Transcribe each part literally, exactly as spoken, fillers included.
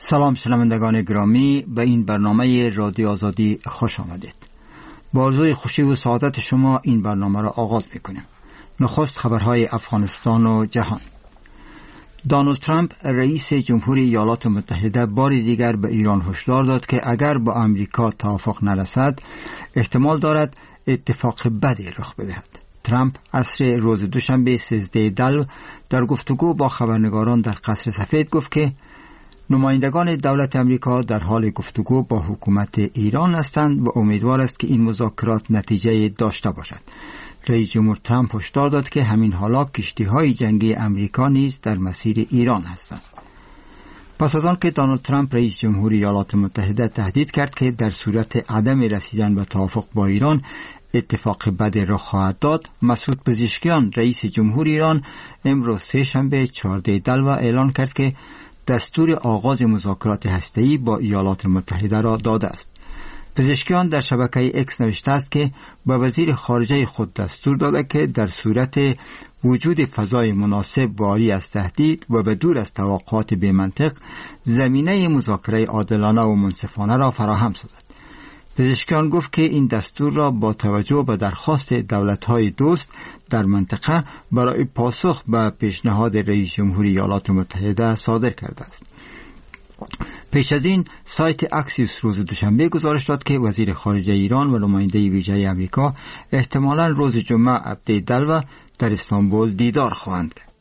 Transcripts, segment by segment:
سلام شنوندگان گرامی، به این برنامه رادیو آزادی خوش آمدید. با آرزوی خوشی و سعادت شما این برنامه را آغاز می‌کنیم. نخست خبرهای افغانستان و جهان. دونالد ترامپ رئیس جمهوری ایالات متحده بار دیگر به ایران هشدار داد که اگر با امریکا توافق نرسد احتمال دارد اتفاق بدی رخ بدهد. ترامپ عصر روز دوشنبه سیزده دلو در گفتگو با خبرنگاران در قصر سفید گفت که نمایندگان دولت امریکا در حال گفتگو با حکومت ایران هستند و امیدوار است که این مذاکرات نتیجه داشته باشد. رئیس جمهور ترامپ هشدار داد که همین حالا کشتی‌های جنگی امریکا نیز در مسیر ایران هستند. پس از آن که دونالد ترامپ رئیس جمهوری ایالات متحده تهدید کرد که در صورت عدم رسیدن به توافق با ایران اتفاق بدی رخ خواهد داد، مسعود پزشکیان رئیس جمهوری ایران امروز سه شنبه چهارده دلو اعلان کرد که دستور آغاز مذاکرات هسته‌ای با ایالات متحده را داده است. پزشکیان در شبکه اکس نوشته است که با وزیر خارجه خود دستور داده که در صورت وجود فضای مناسب عاری از تهدید و به دور از توقعات بی‌منطق زمینه مذاکره عادلانه و منصفانه را فراهم سازد. پزشکیان گفت که این دستور را با توجه به درخواست دولت‌های دوست در منطقه برای پاسخ به پیشنهاد رئیس جمهوری ایالات متحده صادر کرده است. پیش از این سایت اکسیوس روز دوشنبه گزارش داد که وزیر خارجه ایران و نماینده ویژه امریکا احتمالاً روز جمعه هفده دلو در استانبول دیدار خواهند کرد.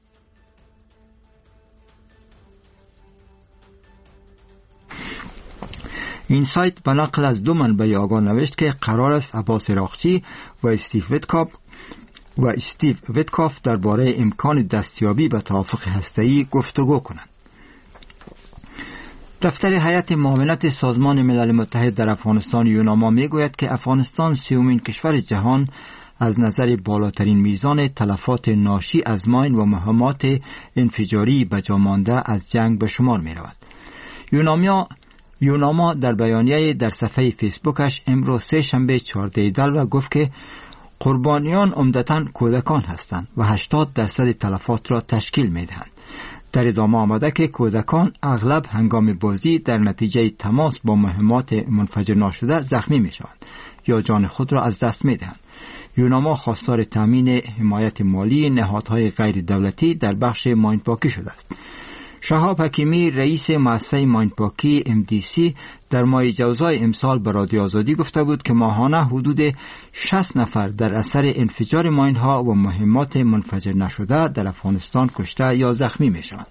این سایت به نقل از دو منبع آگاه نوشت که قرار است عباس عراقچی و استیو ویتکاف و استیو ویتکاف درباره امکان دستیابی به توافق هسته‌ای گفتگو کنند. دفتر هیئت معاونت سازمان ملل متحد در افغانستان یوناما میگوید که افغانستان سومین کشور جهان از نظر بالاترین میزان تلفات ناشی از ماین و مهمات انفجاری به جا مانده از جنگ به شمار می رود. یوناما یوناما در بیانیه در صفحه فیسبوکش امروز سه شنبه چهارده دلو گفت که قربانیان عمدتاً کودکان هستند و هشتاد درصد تلفات را تشکیل می دهند. در ادامه آمده که کودکان اغلب هنگام بازی در نتیجه تماس با مهمات منفجر ناشده زخمی می شوند یا جان خود را از دست می دهند. یوناما خواستار تامین حمایت مالی نهادهای غیر دولتی در بخش ماینپاکی شده است. شهاب حکیمی رئیس مؤسسه ماینپاکی ام دی سی در ماه جوزای امسال به رادیو آزادی گفته بود که ماهانه حدود شصت نفر در اثر انفجار ماینها و مهمات منفجر نشده در افغانستان کشته یا زخمی می شوند.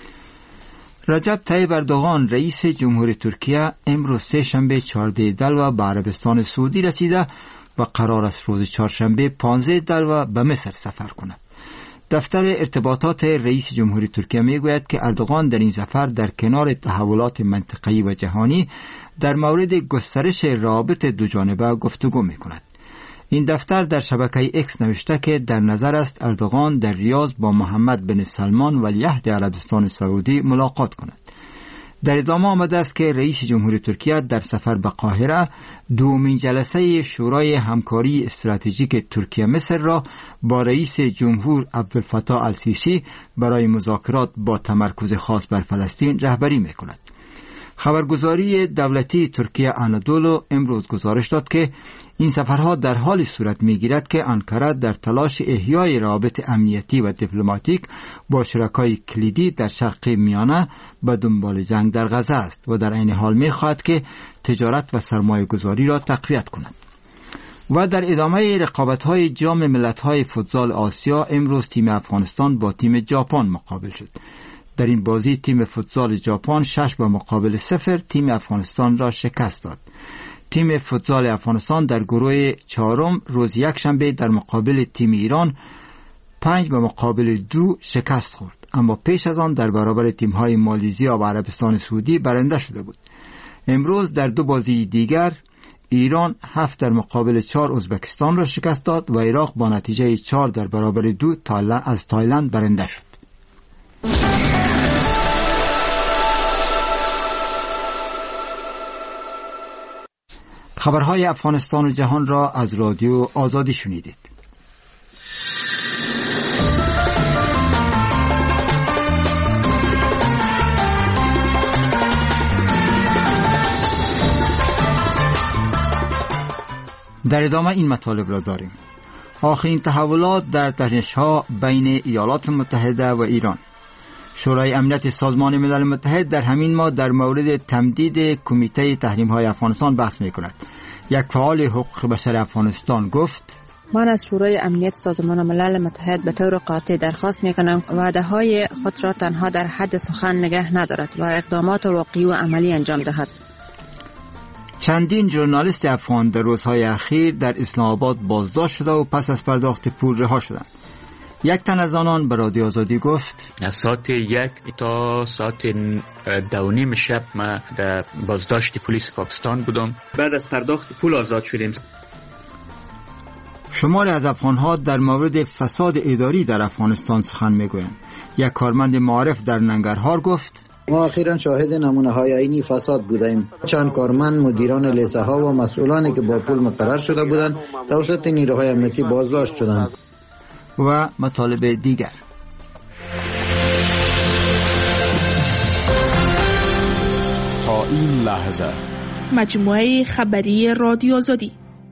رجب طیب اردوغان رئیس جمهوری ترکیه امروز سه شنبه چهارده دلو به عربستان سعودی رسیده و قرار است روز چهارشنبه پانزده دلو به مصر سفر کند. دفتر ارتباطات رئیس جمهوری ترکیه میگوید که اردوغان در این سفر در کنار تحولات منطقه‌ای و جهانی در مورد گسترش روابط دوجانبه گفتگو میکند. این دفتر در شبکه اکس نوشته که در نظر است اردوغان در ریاض با محمد بن سلمان ولیعهد عربستان سعودی ملاقات کند. در ادامه آمده است که رئیس جمهوری ترکیه در سفر به قاهره دومین جلسه شورای همکاری استراتژیک ترکیه مصر را با رئیس جمهور عبدالفتاح السیسی برای مذاکرات با تمرکز خاص بر فلسطین رهبری می‌کند. خبرگزاری دولتی ترکیه آنادولو امروز گزارش داد که این سفرها در حال صورت می‌گیرد که آنکاره در تلاش احیای روابط امنیتی و دیپلماتیک با شرکای کلیدی در شرق میانه به دنبال جنگ در غزه است و در عین حال می‌خواهد که تجارت و سرمایه‌گذاری را تقویت کند. و در ادامه رقابت‌های جام ملت‌های فوتزال آسیا امروز تیم افغانستان با تیم ژاپن مقابل شد. در این بازی تیم فوتزال ژاپن شش به مقابل صفر تیم افغانستان را شکست داد. تیم فوتزال افغانستان در گروه چهارم روز یک شنبه در مقابل تیم ایران پنج به مقابل دو شکست خورد، اما پیش از آن در برابر تیم‌های مالزیا و عربستان سعودی برنده شده بود. امروز در دو بازی دیگر ایران هفت در مقابل چهار ازبکستان را شکست داد و عراق با نتیجه چهار در برابر دو از تایلند برنده شد. خبرهای افغانستان و جهان را از رادیو آزادی شنیدید. در ادامه این مطالب را داریم. آخرین تحولات در تنش‌ها بین ایالات متحده و ایران. شورای امنیت سازمان ملل متحد در همین ماه در مورد تمدید کمیته تحریم‌های افغانستان بحث می‌کند. یک فعال حقوق بشر افغانستان گفت: من از شورای امنیت سازمان ملل متحد به طور قاطع درخواست می‌کنم وعده‌های خود را تنها در حد سخن نگه ندارد و اقدامات واقعی و عملی انجام دهد. چندین ژورنالیست افغان در روزهای اخیر در اسلام آباد بازداشت شده و پس از پرداخت پول رها شدند. یک تن از آنان به رادیو آزادی گفت: از ساعت یک تا ساعت دو نیم شب ما در بازداشت پلیس پاکستان بودم. بعد از پرداخت پول آزاد شدیم. شماری از افغان‌ها در مورد فساد اداری در افغانستان سخن می‌گویند. یک کارمند معارف در ننگرهار گفت: ما اخیراً شاهد نمونه‌های عینی فساد بودیم. چند کارمند، مدیران لیسه‌ها و مسئولانی که با پول مقرر شده بودند توسط نیروهای امنیتی بازداشت شدند. و مطالب دیگر. تا این لحظه مجموعه خبری رادیو آزادی.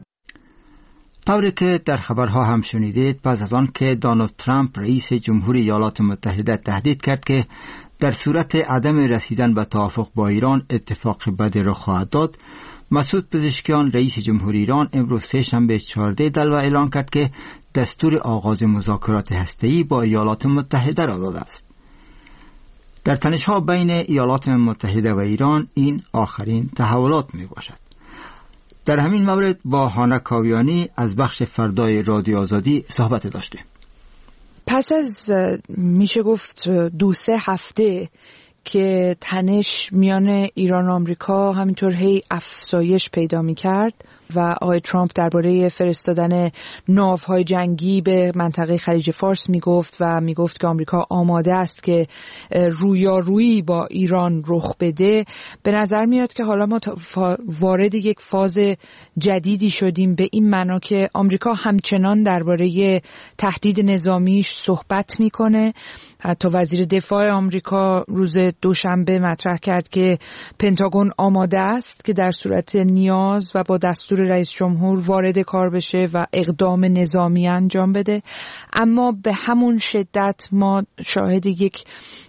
طوری که در خبرها هم شنیدید، پس از آن که دونالد ترامپ رئیس جمهوری ایالات متحده تهدید کرد که در صورت عدم رسیدن به توافق با ایران اتفاق بدی رخ خواهد داد، مسعود پزشکیان رئیس جمهوری ایران امروز سه شنبه چهارده دلو اعلان کرد که دستور آغاز مذاکرات هسته‌ای با ایالات متحده را داده است. در تنش‌ها بین ایالات متحده و ایران این آخرین تحولات می باشد. در همین مورد با هانا کاویانی از بخش فردای رادیو آزادی صحبت داشتیم. پس از میشه گفت دو سه هفته که تنش میان ایران و آمریکا همینطور هی افزایش پیدا می‌کرد و آقای ترامپ درباره فرستادن ناوهای جنگی به منطقه خلیج فارس میگفت و میگفت که آمریکا آماده است که رویارویی با ایران رخ بده، به نظر میاد که حالا ما وارد یک فاز جدیدی شدیم، به این معنا که آمریکا همچنان درباره تهدید نظامیش صحبت میکنه. حتی وزیر دفاع آمریکا روز دوشنبه مطرح کرد که پنتاگون آماده است که در صورت نیاز و با دستور رئیس جمهور وارد کار بشه و اقدام نظامی انجام بده. اما به همون شدت ما شاهد یک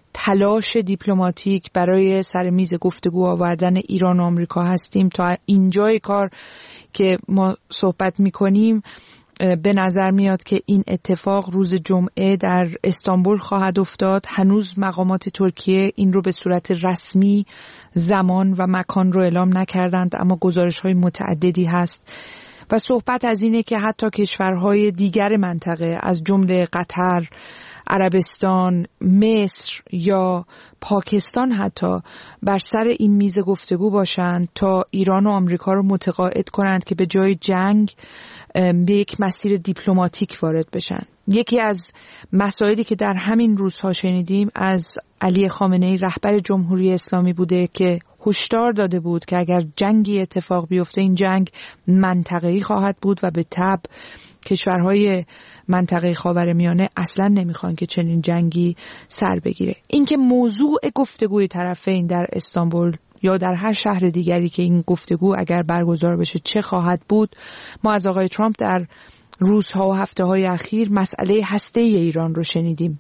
تلاش دیپلماتیک برای سر میز گفتگو آوردن ایران و آمریکا هستیم. تا اینجای کار که ما صحبت میکنیم به نظر میاد که این اتفاق روز جمعه در استانبول خواهد افتاد. هنوز مقامات ترکیه این رو به صورت رسمی زمان و مکان رو اعلام نکردند، اما گزارش‌های متعددی هست و صحبت از اینه که حتی کشورهای دیگر منطقه از جمله قطر، عربستان، مصر یا پاکستان حتی بر سر این میز گفتگو باشند تا ایران و آمریکا رو متقاعد کنند که به جای جنگ به یک مسیر دیپلماتیک وارد بشن. یکی از مسائلی که در همین روزها شنیدیم از علی خامنه‌ای رهبر جمهوری اسلامی بوده که هشدار داده بود که اگر جنگی اتفاق بیفته این جنگ منطقه‌ای خواهد بود و به تبع کشورهای منطقه خاورمیانه اصلا نمیخوان که چنین جنگی سر بگیره. این که موضوع گفتگوی طرفین در استانبول یا در هر شهر دیگری که این گفتگو اگر برگزار بشه چه خواهد بود، ما از آقای ترامپ در روزها و هفته‌های اخیر مسئله هسته‌ای ایران رو شنیدیم.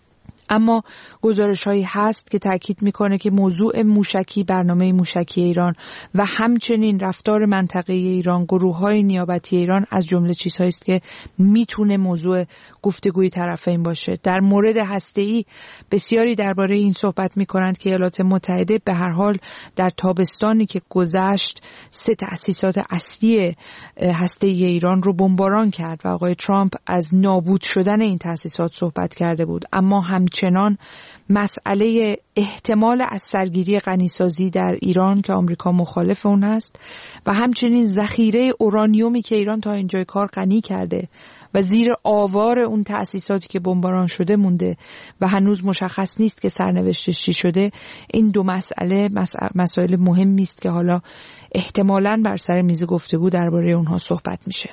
اما گزارش‌هایی هست که تاکید می‌کنه که موضوع موشکی، برنامه موشکی ایران و همچنین رفتار منطقه ایران، گروه‌های نیابتی ایران از جمله چیزهایی است که میتونه موضوع گفتگوی طرفین باشه. در مورد هسته‌ای بسیاری درباره این صحبت می‌کنند که ایالات متحده به هر حال در تابستانی که گذشت سه تأسیسات اصلی هسته‌ای ایران رو بمباران کرد و آقای ترامپ از نابود شدن این تأسیسات صحبت کرده بود. اما همچنان مسئله احتمال از سرگیری غنیسازی در ایران که آمریکا مخالف اون هست و همچنین ذخیره اورانیومی که ایران تا اینجای کار غنی کرده و زیر آوار اون تأسیساتی که بمباران شده مونده و هنوز مشخص نیست که سرنوشتش چی شده، این دو مسئله مسائل مهمی است که حالا احتمالاً بر سر میز گفتگو درباره اونها صحبت میشه.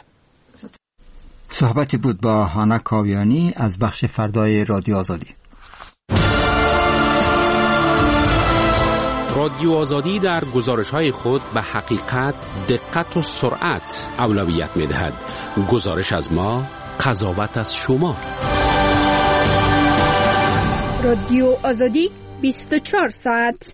صحبتی بود با هانا کاویانی از بخش فردای رادیو آزادی. رادیو آزادی در گزارش‌های خود به حقیقت، دقت و سرعت اولویت می‌دهد. گزارش از ما، قضاوت از شما. رادیو آزادی بیست و چهار ساعت.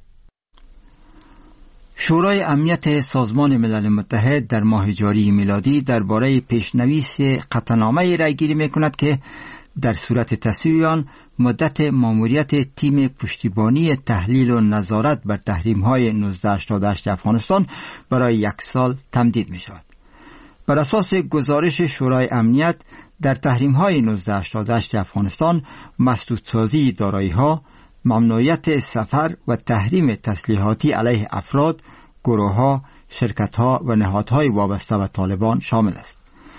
شورای امنیت سازمان ملل متحد در ماه جاری میلادی درباره پیشنویس قطعنامه رای گیری می‌کند که در صورت تصویب آن مدت ماموریت تیم پشتیبانی تحلیل و نظارت بر تحریم‌های نوزده هشتاد و هشت افغانستان برای یک سال تمدید می‌شود. بر اساس گزارش شورای امنیت، در تحریم‌های نوزده هشتاد و هشت افغانستان مسدودسازی دارایی‌ها، ممنوعیت سفر و تحریم تسلیحاتی علیه افراد، گروه‌ها، شرکت‌ها و نهادهای وابسته به طالبان شامل است.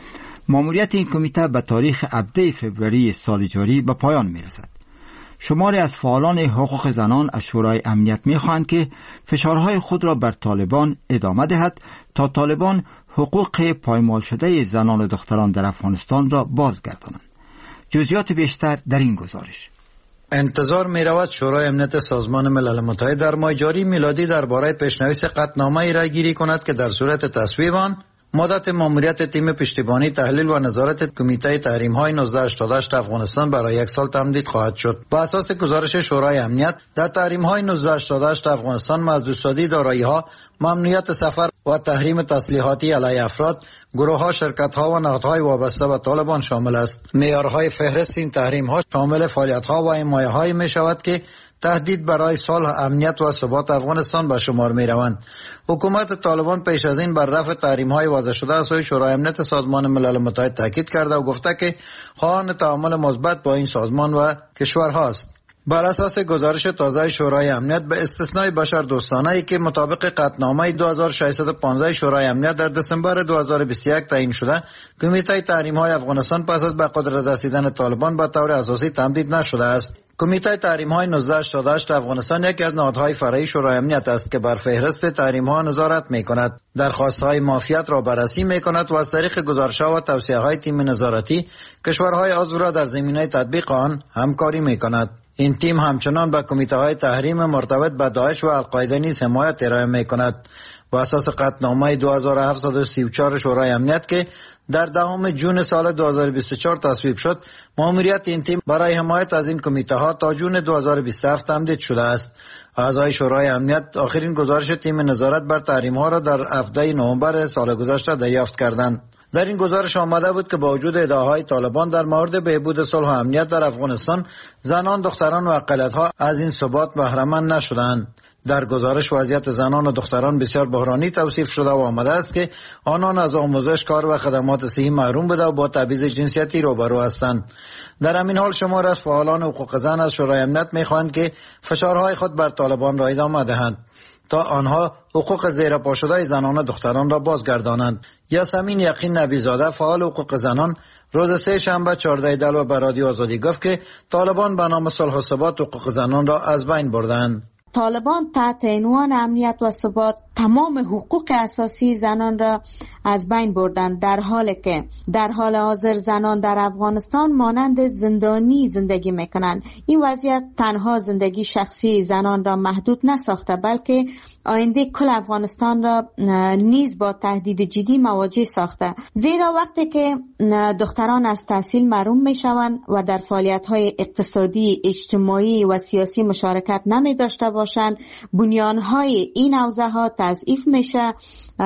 ماموریت این کمیته به تاریخ هفدهم فوریه سال جاری به پایان می‌رسد. شماری از فعالان حقوق زنان از شورای امنیت می‌خواهند که فشارهای خود را بر طالبان ادامه دهد تا طالبان حقوق پایمال شده زنان و دختران در افغانستان را بازگردانند. جزئیات بیشتر در این گزارش. انتظار می رود شورای امنیت سازمان ملل متحد در ماه جاری میلادی درباره پیشنویس قطعنامه رای گیری کند که در صورت تصویب آن مدت ماموریت تیم پشتیبانی تحلیل و نظارت کمیته تحریم‌های نوزده هشتاد و هشت افغانستان برای یک سال تمدید خواهد شد. با اساس گزارش شورای امنیت، در تحریم‌های نوزده هشتاد و هشت افغانستان محدودسازی دارایی‌ها، ممنوعیت سفر و تحریم تسلیحاتی علیه افراد، گروه‌ها، شرکت‌ها و نهادهای وابسته به طالبان شامل است. معیارهای فهرست این تحریم‌ها شامل فعالیت‌ها و حمایت‌هایی می‌شود که تهدید برای صلح، امنیت و ثبات افغانستان به شمار می روند. حکومت طالبان پیش از این بر رفع تحریم‌های وضع شده از سوی شورای امنیت سازمان ملل متحد تاکید کرده و گفته که خواهان تعامل مثبت با این سازمان و کشورها است. بر اساس گزارش تازه شورای امنیت، به استثنای بشر دوستانه‌ای که مطابق قطعنامه دو هزار و ششصد و پانزده شورای امنیت در دسامبر دو هزار و بیست و یک تعیین شده، کمیته تحریم‌های افغانستان پس از به قدرت رسیدن طالبان به طور اساسی تمدید نشده است. کمیته تحریم‌های نوزده هشتاد و هشت افغانستان یکی از نهادهای فرعی شورای امنیت است که بر فهرست تحریم‌ها نظارت می‌کند، درخواست‌های معافیت را بررسی می‌کند و از طریق گزارش‌ها و توصیه‌های تیم نظارتی کشورهای عضو را در زمینه تطبیق آن همکاری می‌کند. این تیم همچنان به کمیته‌های تحریم مرتبط به داعش و القاعده نیز حمایت ارائه می‌کند. با اساس قطعنامه دو هزار و هفتصد و سی و چهار شورای امنیت که در دهم ژوئن سال دو هزار و بیست و چهار تصویب شد، ماموریت این تیم برای حمایت از این کمیته ها تا جون دو هزار و بیست و هفت تمدید شده است. اعضای شورای امنیت آخرین گزارش تیم نظارت بر تحریم ها را در هفدهم نوامبر سال گذشته دریافت کردند. در این گزارش آمده بود که با وجود ادعاهای طالبان در مورد بهبود صلح و امنیت در افغانستان، زنان، دختران و اقلیت‌ها از این ثبات بهره مند نشدند. در گزارش وضعیت زنان و دختران بسیار بحرانی توصیف شده و آمده است که آنان از آموزش، کار و خدمات صحی محروم بوده و با تبعیض جنسیتی روبرو هستند. در همین حال شمار از فعالان حقوق زن از شورای امنیت می‌خواهند که فشارهای خود بر طالبان را ادامه دهند تا آنها حقوق زیرپا شده زنان و دختران را بازگردانند. یاسمین یقین نبیزاده، فعال حقوق زنان، روز سه شنبه چهاردهم دلو به رادیو آزادی گفت که طالبان به نام صلح و ثبات حقوق زنان را از بین بردند. طالبان تحت عنوان امنیت و ثبات تمام حقوق اساسی زنان را از بین بردند، در حالی که در حال حاضر زنان در افغانستان مانند زندانی زندگی میکنند. این وضعیت تنها زندگی شخصی زنان را محدود نساخته، بلکه آینده کل افغانستان را نیز با تهدید جدی مواجه ساخته، زیرا وقتی که دختران از تحصیل محروم میشوند و در فعالیت‌های اقتصادی، اجتماعی و سیاسی مشارکت نمی داشته باشند، بنیان‌های این حوزه ها تضعیف میشه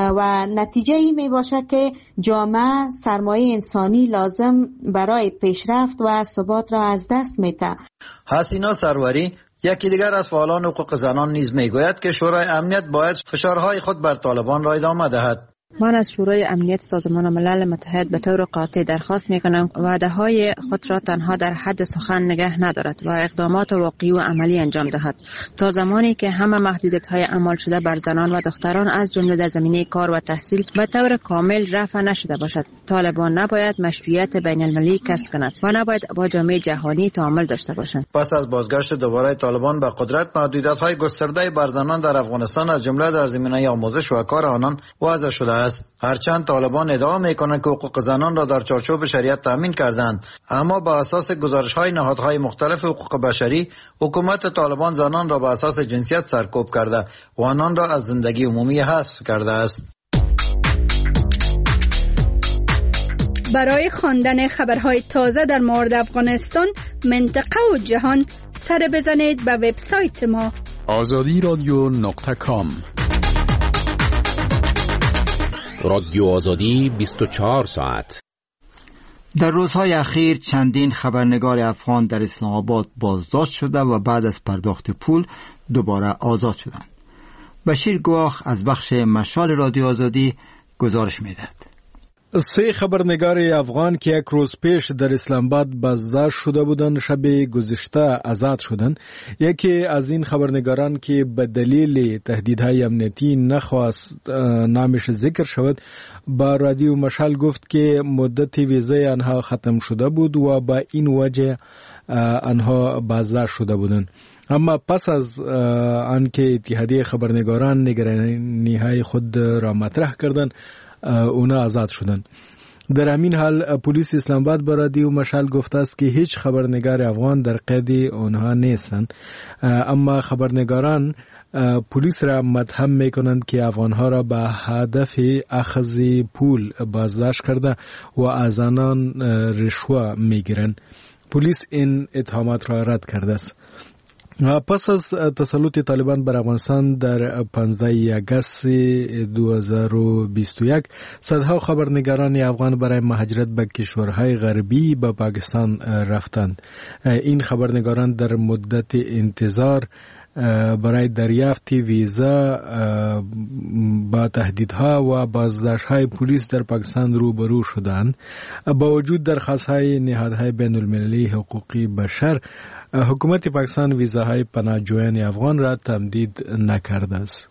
و نتیجه ای می باشه که جامعه سرمایه انسانی لازم برای پیشرفت و ثبات را از دست میده. حسینا سروری، یکی دیگر از فعالان حقوق زنان، نیز میگوید که شورای امنیت باید فشارهای خود بر طالبان را ادامه دهد. من از شورای امنیت سازمان ملل متحد به طور قاطع درخواست میکنم وعده های خود را تنها در حد سخن نگه ندارد و اقدامات واقعی و عملی انجام دهد تا زمانی که همه محدودیت های اعمال شده بر زنان و دختران از جمله در زمینه کار و تحصیل به طور کامل رفع نشده باشد. طالبان نباید مشروعیت بین المللی کسب کند و نباید با جامعه جهانی تعامل داشته باشند. پس از بازگشت دوباره طالبان به قدرت، محدودیت های گسترده بر زنان در افغانستان از جمله در زمینه آموزش و کار آنان وضع شده است. هرچند طالبان ادعا میکنند که حقوق زنان را در چارچوب شریعت تامین کردند، اما با اساس گزارش‌های نهادهای مختلف حقوق بشری، حکومت طالبان زنان را با اساس جنسیت سرکوب کرده و آنان را از زندگی عمومی حذف کرده است. برای خواندن خبرهای تازه در مورد افغانستان، منطقه و جهان، سر بزنید به وبسایت ما آزادی رادیو نقطه کام. رادیو آزادی بیست و چهار ساعت. در روزهای اخیر چندین خبرنگار افغان در اسلام آباد بازداشت شده و بعد از پرداخت پول دوباره آزاد شدند. بشیر گواخ از بخش مشال رادیو آزادی گزارش می‌دهد. سه خبرنگار افغان که یک روز پیش در اسلام آباد بازداشت شده بودند شب گذشته آزاد شدند. یکی از این خبرنگاران که به دلیل تهدیدهای امنیتی نخواست نامش ذکر شود با رادیو مشال گفت که مدت ویزای آنها ختم شده بود و با این وجه آنها بازداشت شده بودند. اما پس از آنکه اتحادیه خبرنگاران نگرانی‌های خود را مطرح کردند، اونا آزاد شدند. در همین حال پلیس اسلام آباد با رادیو مشال گفته است که هیچ خبرنگار افغان در قید اونها نیستند، اما خبرنگاران پلیس را متهم میکنند که افغانها را به هدف اخذ پول بازداشت کرده و از آنان رشوه میگیرند. پلیس این اتهامات را رد کرده است. پس از تسلط طالبان بر افغانستان در پانزده آگوست دو هزار و بیست و یک، صدها خبرنگاران افغان برای مهاجرت به کشورهای غربی به پاکستان رفتند. این خبرنگاران در مدت انتظار برای دریافت ویزا با تهدیدها و بازداشت‌های پلیس در پاکستان روبرو شدند. با وجود درخواست‌های نهادهای بین‌المللی حقوقی بشر، حکومت پاکستان ویزاهای پناهجویان افغان را تمدید نکرده است.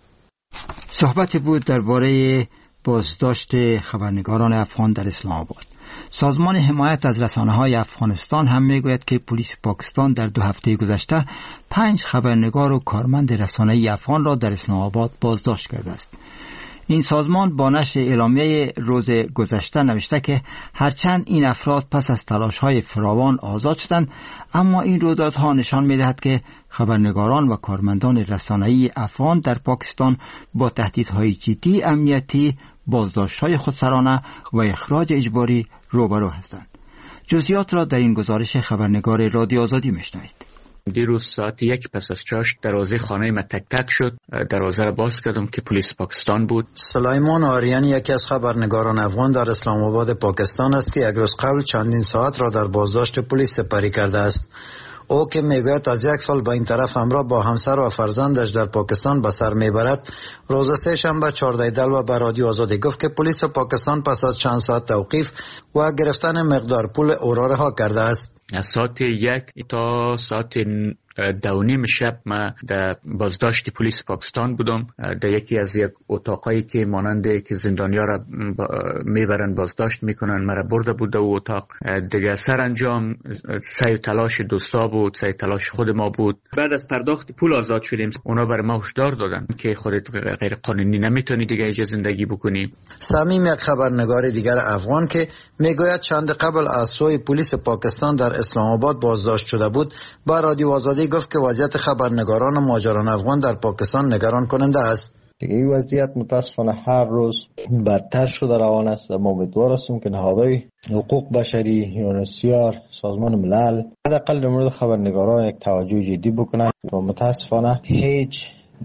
صحبت بود درباره بازداشت خبرنگاران افغان در اسلام آباد. سازمان حمایت از رسانه‌های افغانستان هم میگوید که پلیس پاکستان در دو هفته گذشته پنج خبرنگار و کارمند رسانه‌ای افغان را در اسلام آباد بازداشت کرده است. این سازمان با نشر اعلامیه روز گذشته نوشته که هرچند این افراد پس از تلاش‌های فراوان آزاد شدند، اما این رویدادها نشان می‌دهد که خبرنگاران و کارمندان رسانه‌ای افغان در پاکستان با تهدیدهای جدی امنیتی، بازداشت‌های خودسرانه و اخراج اجباری روبرو هستند. جزئیات را در این گزارش خبرنگار رادیو آزادی می‌شنوید. دیروز ساعت یک پس از چاشت دروازه خانه من تک تک شد. دروازه را باز کردم که پلیس پاکستان بود. سلیمان آریان یکی از خبرنگاران افغان در اسلام آباد پاکستان است که یک روز قبل چندین ساعت را در بازداشت پلیس سپری کرده است. او که میگوید از یک سال به این طرف همراه با همسر و فرزندش در پاکستان به سر میبرد، روز سه شنبه چهارده دلو به رادیو آزادی گفت که پلیس پاکستان پس از چند ساعت توقیف و گرفتن مقدار پول او را رها کرده است. از ساعت یک تا ساعت دو نیم شب من در بازداشت پلیس پاکستان بودم. در یکی از یک اتاقایی که ماننده که زندانیا را میبرن بازداشت میکنن مرا برده بود و اتاق دیگه سرانجام سعی تلاش دوستا بود، سعی تلاش خود ما بود. بعد از پرداخت پول آزاد شدیم. اونا بر ما هشدار دادن که خودت غیر قانونی نمیتونی دیگه اینجا زندگی بکنی. صمیم یک خبرنگار دیگر افغان که میگوید چند قبل از سوی پلیس پاکستان در اسلام آباد بازداشت شده بود با رادیو آزادی گفت که وضعیت خبرنگاران و مهاجران افغان در پاکستان نگران کننده است. این وضعیت متاسفانه هر روز بدتر شده روان است. ما امیدوار هستیم که نهادهای حقوق بشری، یونسیار، سازمان ملل حداقل در مورد خبرنگاران یک توجه جدی بکنند و متاسفانه هیچ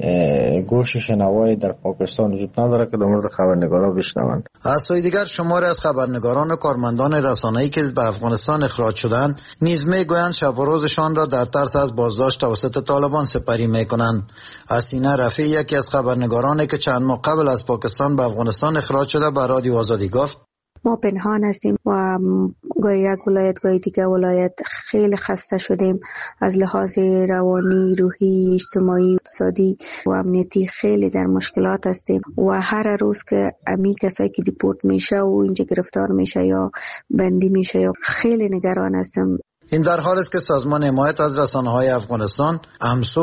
گوش شنوایی در پاکستان وجود نداره که در مورد خبرنگاران بشنوند. از سوی دیگر شماری از خبرنگاران و کارمندان رسانه‌ای که به افغانستان اخراج شدند نیز میگویند شب و روزشان را در ترس از بازداشت توسط طالبان سپری میکنند. حسینه رفیع یکی از خبرنگارانی که چند ماه قبل از پاکستان به افغانستان اخراج شده به رادیو آزادی گفت ما پنهان هستیم و گاهی یک ولایت گاهی دیگه ولایت خیلی خسته شدیم. از لحاظ روانی، روحی، اجتماعی، اقتصادی و امنیتی خیلی در مشکلات هستیم و هر روز که امی کسایی که دیپورت میشه و اینجا گرفتار میشه یا بندی میشه یا خیلی نگران هستم. این در حال است که سازمان حمایت از رسانه‌های افغانستان امسو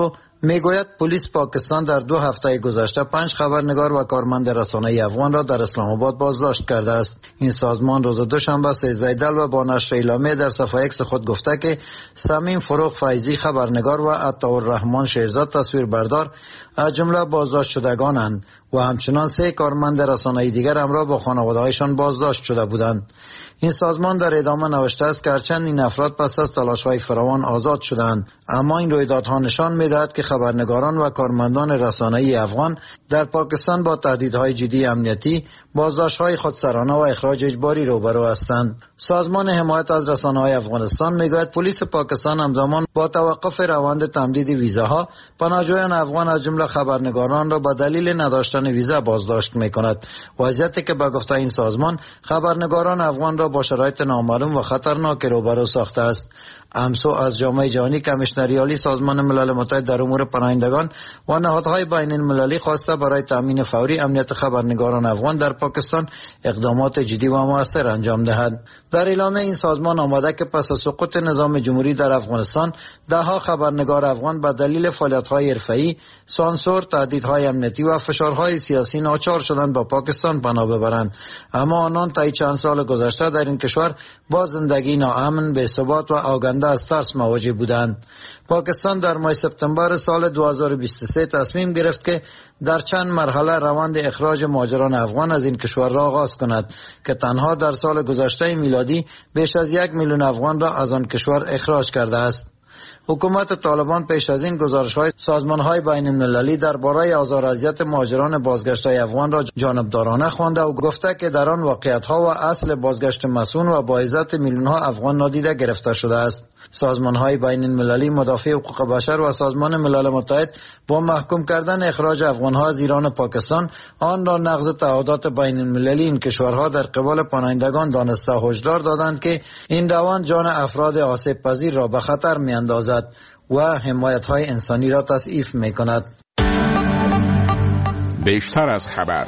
میگوید پلیس پاکستان در دو هفته گذشته پنج خبرنگار و کارمند رسانه‌ای افغان را در اسلام آباد بازداشت کرده است. این سازمان روز دوشنبه سیزده ایدل و با نشر اعلامیه در صفحه ایکس خود گفته که سمیم فروغ فیضی خبرنگار و عطاالرحمن شیرزاد تصویربردار از جمله بازداشت شدگانند و همچنان سه کارمند رسانه‌ای دیگر همراه با خانواده‌هایشان بازداشت شده بودند. این سازمان در ادامه نوشته است که هرچند این افراد پس از تلاش‌های فراوان آزاد شدند، اما این رویدادها نشان می‌دهد که خبرنگاران و کارمندان رسانه‌ای افغان در پاکستان با تهدیدهای جدی امنیتی، بازداشت‌های خودسرانه و اخراج اجباری روبرو هستند. سازمان حمایت از رسانه‌های افغانستان می‌گوید پلیس پاکستان همزمان با توقف روند تمدید ویزاها پناهجویان افغان از جمله خبرنگاران را به دلیل نداشتن ویزا بازداشت می‌کند. وضعیتی که به گفته این سازمان خبرنگاران افغان را با شرایط نامعلوم و خطرناک روبرو ساخته است. امسو از جامعه جهانی کمیشنر عالی سازمان ملل متحد در امور پناهندگان و نهادهای بین المللی خواسته برای تامین فوری امنیت خبرنگاران افغان در پاکستان اقدامات جدی و مؤثر انجام دهد. در اعلامیه این سازمان آمده که پس از سقوط نظام جمهوری در افغانستان دهها خبرنگار افغان به دلیل فعالیت‌های حرفه‌ای، سانسور، تهدیدهای امنیتی و فشارهای سیاسی ناچار شدند با پاکستان پناه ببرند، اما آنان طی چند سال گذشته در این کشور با زندگی ناامن، بی‌ثبات و آگنده از ترس مواجه بودند. پاکستان در ماه سپتامبر سال دو هزار و بیست و سه تصمیم گرفت که در چند مرحله روند اخراج مهاجران افغان از این کشور را آغاز کند که تنها در سال گذشته میلادی بیش از یک میلیون افغان را از آن کشور اخراج کرده است. حکومت طالبان پیش از این گزارش‌های سازمان‌های بین‌المللی درباره آزار و اذیت مهاجران بازگشته افغان را جانبدارانه خوانده و گفته که در آن واقعیت‌ها و اصل بازگشت مسئول و با عزت میلیون‌ها افغان نادیده گرفته شده است. سازمان‌های بین‌المللی مدافع حقوق بشر و سازمان ملل متحد با محکوم کردن اخراج افغان‌ها از ایران و پاکستان آن را نقض تعهدات بین‌المللی این کشورها در قبال پناهندگان دانسته هشدار دادند که این روند جان افراد آسیب پذیر را به خطر می‌اندازد و حمایت‌های انسانی را تضعیف می‌کند. بیشتر از خبر.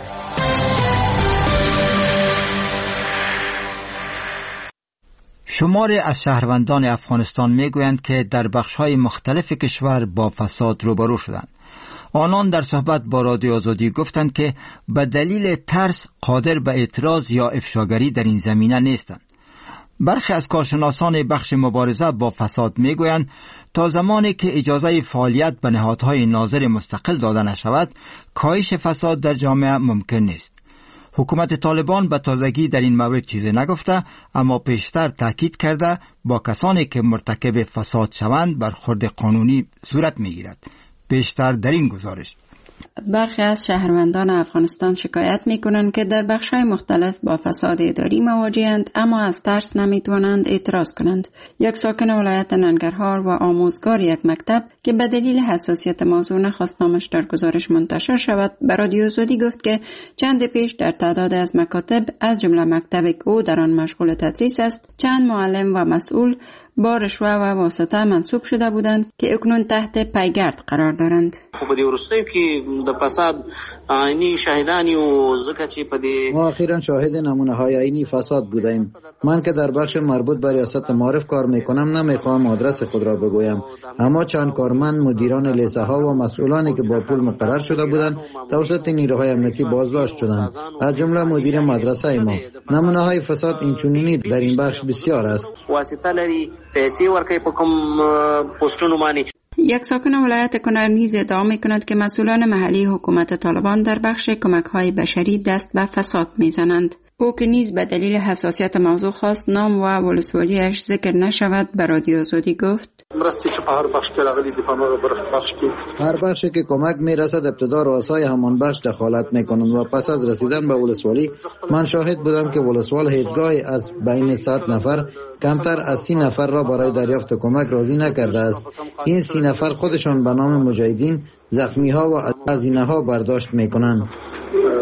شماری از شهروندان افغانستان میگویند که در بخش‌های مختلف کشور با فساد روبرو شدند. آنان در صحبت با رادیو آزادی گفتند که به دلیل ترس قادر به اعتراض یا افشاگری در این زمینه نیستند. برخی از کارشناسان بخش مبارزه با فساد میگویند تا زمانی که اجازه فعالیت به نهادهای ناظر مستقل داده نشود، کاهش فساد در جامعه ممکن نیست. حکومت طالبان به تازگی در این مورد چیزی نگفته، اما پیشتر تاکید کرده با کسانی که مرتکب فساد شوند برخورد قانونی صورت میگیرد. پیشتر در این گزارش برخی از شهروندان افغانستان شکایت میکنند که در بخش‌های مختلف با فساد اداری مواجه‌اند، اما از ترس نمیتوانند اعتراض کنند. یک ساکن ولایت ننگرهار و آموزگار یک مکتب که به دلیل حساسیت موضوع نخواست نامش در گزارش منتشر شود، به رادیو آزادی گفت که چند پیش در تعداد از مکاتب از جمله مکتبی که او در آن مشغول تدریس است، چند معلم و مسئول با رشوه و واسطه منصوب شده بودند که اکنون تحت پیگرد قرار دارند. خو په دې وروستیو کې د فساد عینی شاهدانی و ځکه چې په دې ما اخیرا شاهد نمونه های عینی فساد بودیم. من که در بخش مربوط به ریاست معارف کار میکنم نمیخوام آدرس خود را بگویم، اما چند کارمند، مدیران لیسه ها و مسئولانی که با پول مقرر شده بودند توسط نیروهای امنیتی بازداشت شدند، از جمله مدیر مدرسه ما. نمونه های فساد اینچنینی در این بخش بسیار است. واسطه لري پیسې ورکوي په کوم پوسټونو باندې. یک ساکن ولایت کنر نیز ادعا می‌کند که مسئولان محلی حکومت طالبان در بخش کمک‌های بشری دست به فساد می‌زنند. او که نیز به دلیل حساسیت موضوع خواست نام و ولسوالیش ذکر نشود، به رادیو آزادی گفت مرستی چې په هر بخش کې راغلي دي، په هغه بخش کې هر بخش کې کمک میرسد ابتدا رؤسای همان بخش دخالت میکنند و پس از رسیدن به ولسوالی من شاهد بودم که ولسوال هیچگاهی از بین صد نفر کمتر از سی نفر را برای دریافت کمک راضی نکرده است. این سی نفر خودشان به نام مجاهدین زخمی ها و هزینه ها برداشت میکنند.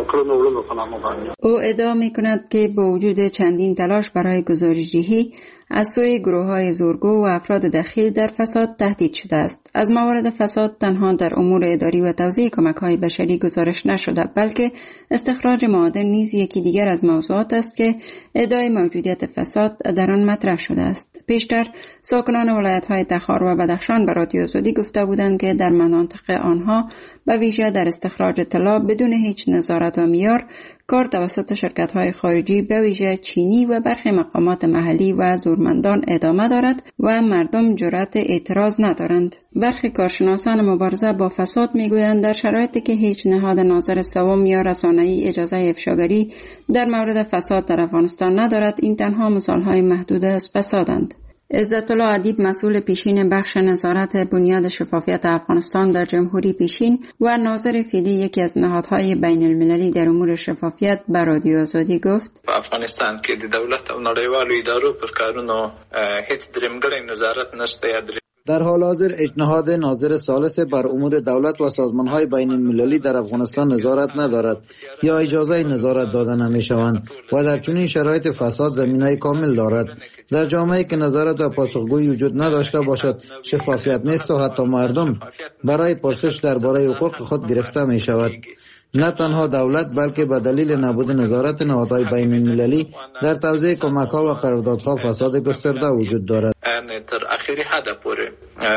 او ادعا میکند که با وجود چندین تلاش برای گزارش‌دهی، از سوی گروه‌های زورگو و افراد دخیل در فساد تهدید شده است. از موارد فساد تنها در امور اداری و توزیع کمک‌های بشری گزارش نشده، بلکه استخراج معادن نیز یکی دیگر از موضوعات است که ادعای موجودیت فساد در آن مطرح شده است. پیشتر ساکنان ولایت‌های تخار و بدخشان به رادیو آزادی گفته بودند که در مناطق آنها به ویژه در استخراج طلا بدون هیچ نظارت و معیار کار توسط شرکت‌های خارجی به ویژه چینی و برخی مقامات محلی و زورمندان ادامه دارد و مردم جرأت اعتراض ندارند. برخی کارشناسان مبارزه با فساد میگویند در شرایطی که هیچ نهاد ناظر سوم یا رسانه‌ای اجازه افشاگری در مورد فساد در افغانستان ندارد، این تنها مثال‌های محدود از فسادند. عزت الله ادیب، مسئول پیشین بخش نظارت بنیاد شفافیت افغانستان در جمهوری پیشین و ناظر فعلی یکی از نهادهای بین المللی در امور شفافیت به رادیو آزادی گفت: په افغانستان کې د دولت او نړیوالو ادارو پر کارونو هیڅ درېمګړی نظارت نشته. در حال حاضر اجنهاد ناظر ثالث بر امور دولت و سازمان‌های بین المللی در افغانستان نظارت ندارد یا اجازه نظارت داده نمی‌شوند و در چنین شرایط فساد زمینه کامل دارد. در جامعه‌ای که نظارت و پاسخگویی وجود نداشته باشد، شفافیت نیست و حتی مردم برای پرسش درباره حقوق خود گرفته می‌شود. نه تنها دولت بلکه به دلیل نبود نظارت نهادهای بین المللی در توزیع کمک‌ها و قراردادها فساد گسترده وجود دارد. تر اخیری حد پورې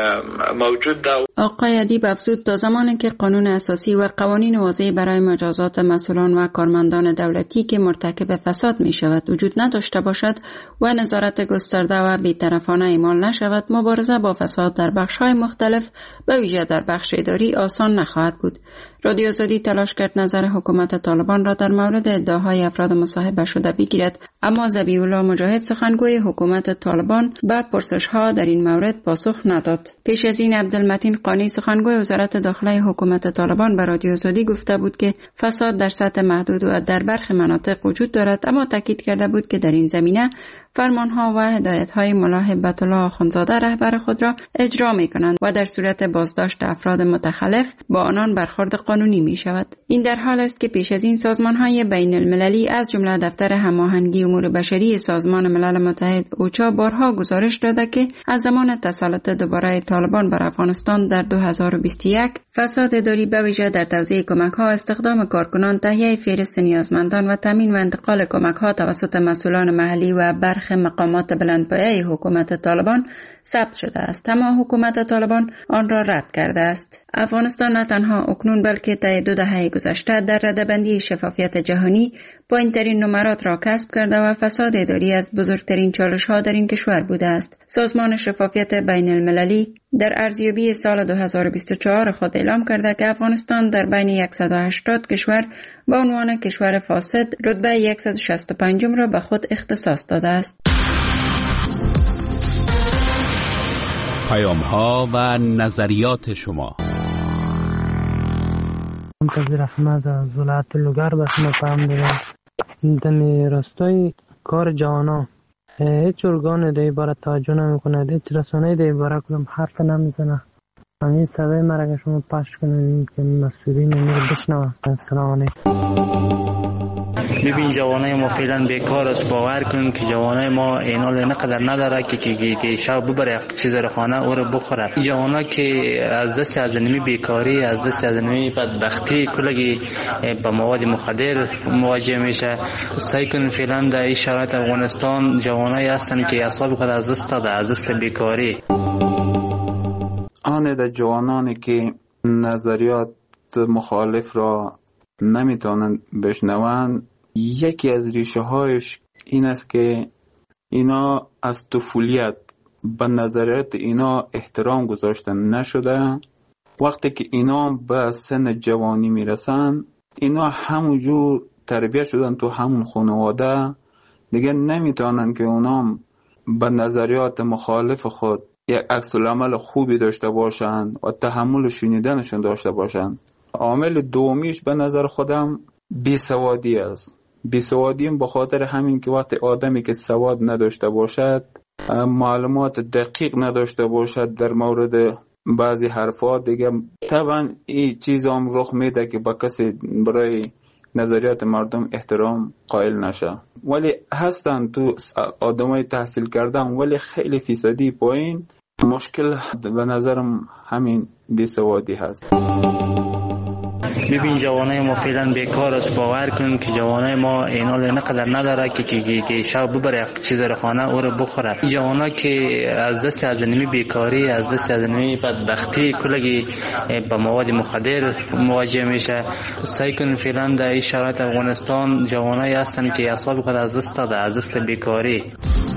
موجود ده. آقای ادیب افزود تا زمانی که قانون اساسی و قوانین واضحی برای مجازات مسئولان و کارمندان دولتی که مرتکب فساد می شود وجود نداشته باشد و نظارت گسترده و بی‌طرفانه اعمال نشود، مبارزه با فساد در بخش‌های مختلف به ویژه در بخش اداری آسان نخواهد بود. رادیو آزادی تلاش کرد نظر حکومت طالبان را در مورد ادعاهای افراد مصاحبه شده بگیرد، اما ذبیح الله مجاهد، سخنگوی حکومت طالبان، به پرسش‌ها در این مورد پاسخ نداد. پیش از این عبدالمتین قانی، سخنگوی وزارت داخله حکومت طالبان، به رادیو آزادی گفته بود که فساد در سطح محدود و در برخی مناطق وجود دارد، اما تاکید کرده بود که در این زمینه فرمانها و هدایت‌های ملا هبت الله آخوندزاده رهبر خود را اجرا می‌کنند و در صورت بازداشت افراد متخلف با آنان برخورد قانونی می‌شود. این در حال است که پیش از این سازمان‌های بین المللی از جمله دفتر هماهنگی امور بشری سازمان ملل متحد اوچا بارها گزارش داده که از زمان تسلط دوباره طالبان بر افغانستان در دو هزار و بیست و یک فساد اداری به ویژه در توزیع کمک‌ها، استخدام کارکنان، تهیه فهرست نیازمندان و تامین و انتقال کمک‌ها توسط مسئولان محلی و برخی مقامات بلندپایه حکومت طالبان ثبت شده است، اما حکومت طالبان آن را رد کرده است. افغانستان نه تنها اکنون بلکه طی دو دهه گذشته در رده‌بندی شفافیت جهانی پایین‌ترین نمرات را کسب کرده و فساد اداری از بزرگترین چالش‌ها در این کشور بوده است. سازمان شفافیت بین المللی در ارزیابی سال دو هزار و بیست و چهار خود اعلام کرده که افغانستان در بین صد و هشتاد کشور به عنوان کشور فاسد رتبه صد و شصت و پنج را به خود اختصاص داده است. پیام ها و نظریات شما. منتظر احمد از ولایت لوگر به شما پیام میدم. دمی راستای کار جوانا هیچ ارگان در عبارت توجه نمی کند، هیچ رسانه در عبارت کدام حرف نمیزنه. همین صدای مرا شما پخش کنید که مسئولین امیر بشنوه. السلام علیکم. ببین جوانای ما فعلا بیکار است، باور کن که جوانای ما اینال نقدر نداره که که که شب ببره چیز رو خانه او رو بخوره. جوانا که از دست از نمی بیکاری، از دست از نمی بدبختی کلگی با مواد مخدر مواجه میشه. سعی کن فعلا در این شرایط افغانستان جوانای هستن که اعصاب خود از دست داده، از دست بیکاری. آن در جوانانی که نظریات مخالف را نمیتونن بشنون، یکی از ریشه هایش این است که اینا از طفولیت به نظریات اینا احترام گذاشتن نشده. وقتی که اینا به سن جوانی میرسن، اینا همونجور تربیت شدن تو همون خانواده، دیگه نمیتونن که اونا به نظریات مخالف خود یک عکس العمل خوبی داشته باشن و تحمل شنیدنشون داشته باشن. عامل دومیش به نظر خودم بیسوادی است. بیسوادی به خاطر همین که وقتی آدمی که سواد نداشته باشد، معلومات دقیق نداشته باشد در مورد بعضی حرفات، دیگه طبعا این چیز هم رخ میده که با کسی برای نظریات مردم احترام قائل نشه. ولی هستن تو آدمای تحصیل کردن ولی خیلی فیصدی پایین. مشکل به نظرم همین بیسوادی هست. ببین جوانای ما فعلا بیکار است. باور کن که جوانای ما اینا اینقدر نداره که که که شب ببره چیز رو خانه او رو بخوره. جوانا که از دست از نمی بیکاری، از دست از نمی بدبختی کلگی با مواد مخدر مواجه میشه. سعی کن فعلا در این شرایط افغانستان جوانای هستن که اعصاب خود از دست داده، از دست بیکاری.